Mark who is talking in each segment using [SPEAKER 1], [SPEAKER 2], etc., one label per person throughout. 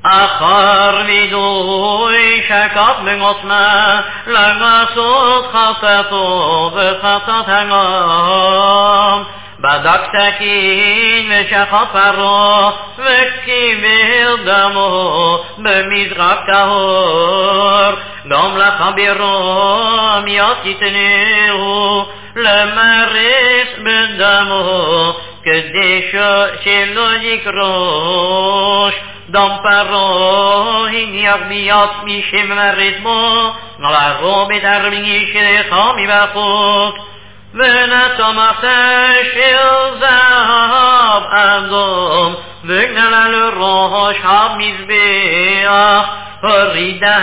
[SPEAKER 1] אחר וידוי שקט מנוסמה לעשות חטאתו וחטאת העם בדק סכין ושחט פרעה וקיבל דמו במזרק טהור גם לחברו מיד תיתנהו למרס בדמו כדי שלא יקרוש דם פרעה הניח ביד מי שמרס בו להרוג את הרבי שלך מבחוץ ונתן מחסה של זהב אדום וגנל על ראש המזבח הורידה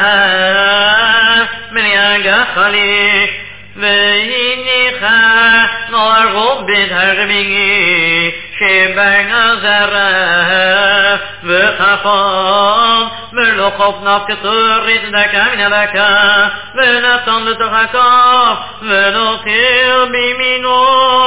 [SPEAKER 1] מניאגה חליש והניחה להרוג את הרבי שבין הזרע וחפם ולא חופנה כתורית דקה מן הבקה ונתן לתוך הכף ונותיר בימינו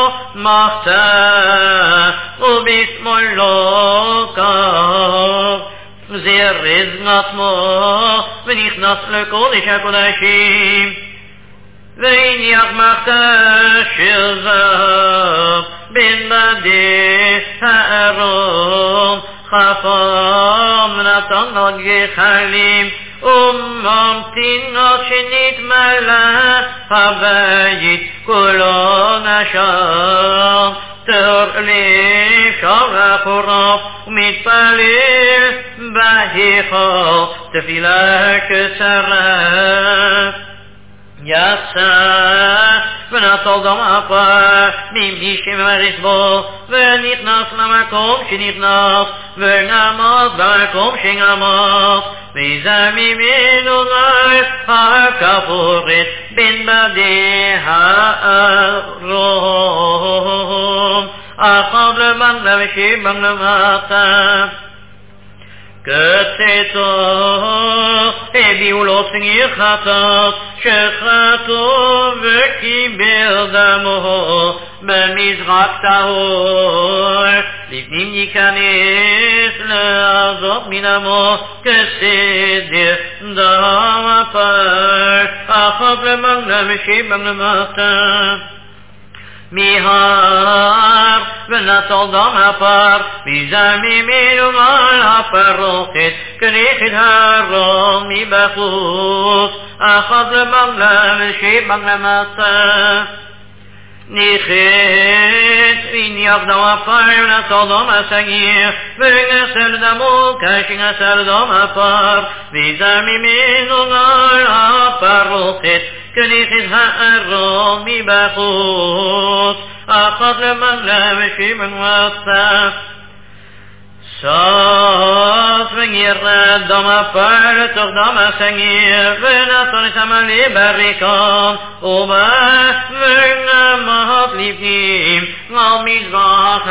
[SPEAKER 1] מחצה ובשמאלו כף זרז נתמו ונכנס לקודש הקודשים והניח מחצה של זהב בין בדי הארון חפם נתן לו גחלים וממתין עד שנתמלא הבית כולו נשם תור לשם אחוריו ומתפלל בהיכל תפילה קצרה יצא ונטל דם אפה ממי שמרס בו ונכנס למקום שנכנס ונעמד במקום שנעמד ויזה ממנו הכפורת בין בדי הארון אחת למעלה ושבע למטה כתתו הביאו לו שניר חטאת שחטאו וקיבל דמו במזרק טהור לפנים ייכנס לעזוב מן עמו כסדר דם הפר אחת למעלה ושבע למטה מהר ונטל דם הפר ויזה ממנו על הפרוכת כנכד הרום מבחוץ אחת למעלה ושבע למטה נכד והניח דם הפר ונטל דם הסגיר ונגסל דמו כשנגסל דם הפר ויזה ממנו על הפרוכת כנכד הארון מבחוץ אחת למעלה ושבע למטה סוף ונרד דם הפר לתוך דם הסגיר ונתן את המלא בריקם ובא ונעמד לפנים על מזבח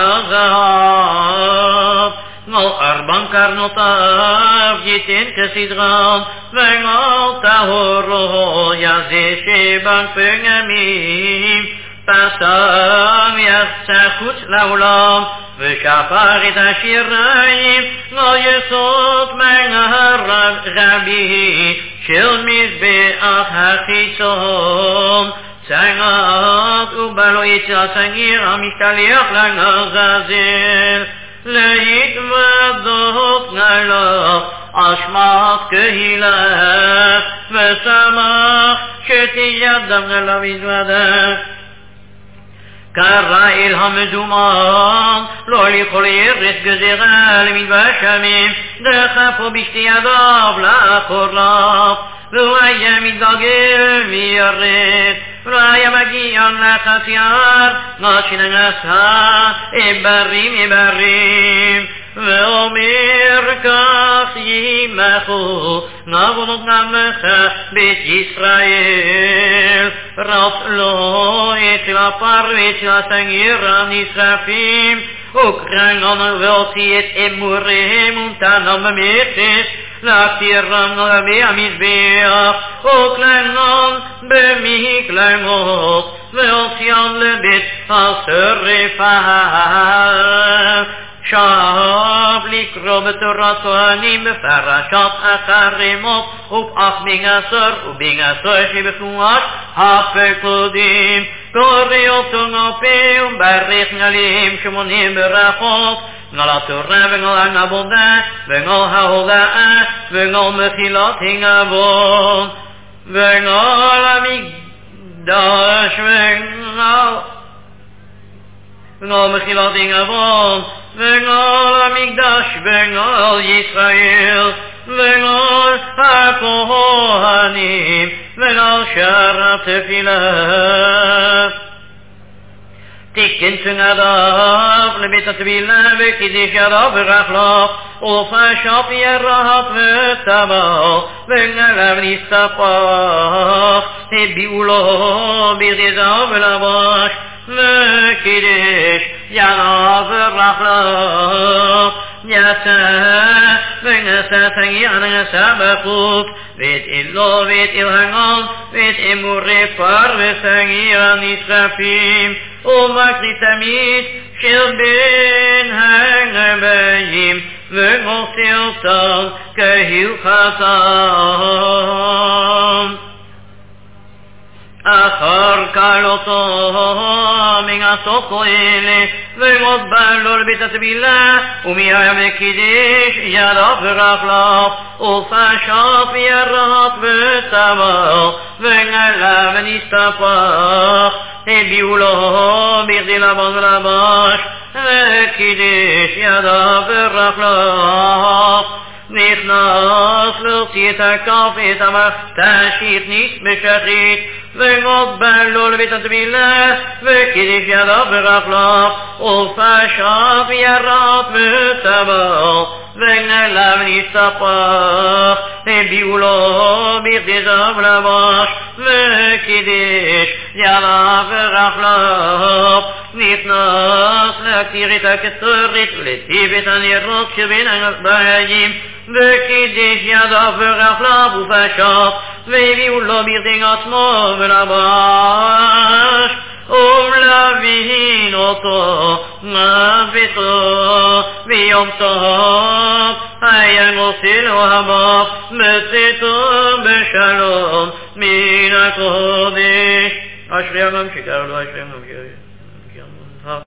[SPEAKER 1] הזהב על ארבע קרנותיו ייתן כסדרם ועל טהורו יעשה שבע פגמים פסם יצא חוץ לעולם ושפר את השיריים לא יסוד מהר רבי של מזבח החיצון צעד ובלו יצא סגיר המשתלח לעזאזל להתוודות נעלה אשמת קהילה ושמח שתידם נעלה מזוודה קרא אל המזומן לא לכל ירס גזירה למתבשמים דחפו בשתי ידיו לאחוריו לא היה מתגלגל וירד לא היה מגיע לחצייר נשנגסה איברים ואומר כך ימחו נבונות נמך בית ישראל רב לו אצל הפר ואצל הסגיר הנשרפים וקרנון והוציא את אמוריהם ונתנם במכס להקטירם נלבי המזבח וקרנון במקלמות והוציאם לבית השרפה שב לקרוא בתורת כהנים בפרשת אחרי מות ופאח בגסר ובגסר שבפורש הפקודים קורא אותו נופה וברך נלים שמונים ברכות נגל התורה ונגל העבודה ונגל ההודאה ונגל מחילת הגבון ונגל המקדש ונגל מחילת הגבון ונגל המקדש ונגל ישראל ונגל הכהנים ונגל שער התפילה תיקן צנדיו לבית התפילה וקידש הרב ורחלו ופשט ירהט וטבע ונגליו נסתפח הביאו לו בגדיו ולבש וקידש ירהט ורחלו יצא ונשא תגיע נשא בחוט ואת אלו ואת אלהנון ואת אמורי פר ותגיע נשרפים ומקריא תמיד של בין הגביים ומוציא אותם כהלכתם אחר קלותו מגסות כאלה ומות בלו לבית התפילה ומיהם וקידש ידיו ורגליו ופשט ירהט וטבע ונגליו נסתפח הביאו לו בגדי לבן ולבש וקידש ידיו ורגליו נכנס להוציא את הכף את המכתשית בשחית ומות בלו לבית התפילה וקידש ידיו ורגליו ופשט ירהט וטבע ונגליו נסתפח הביאו לו בגדיו ולבש וקידש ידיו ורגליו נכנס להקטיר את הקטורת ולהטיב את הנרות שבין הגביים וקידש ידיו ורגליו ופשט והביאו לו בגדי עצמו ולבש ולהבין אותו מביתו ביום טוב היה נוסע לו הבא בצאתו בשלום מן הקודש אשרי הממשיך לו אשרי הממשיך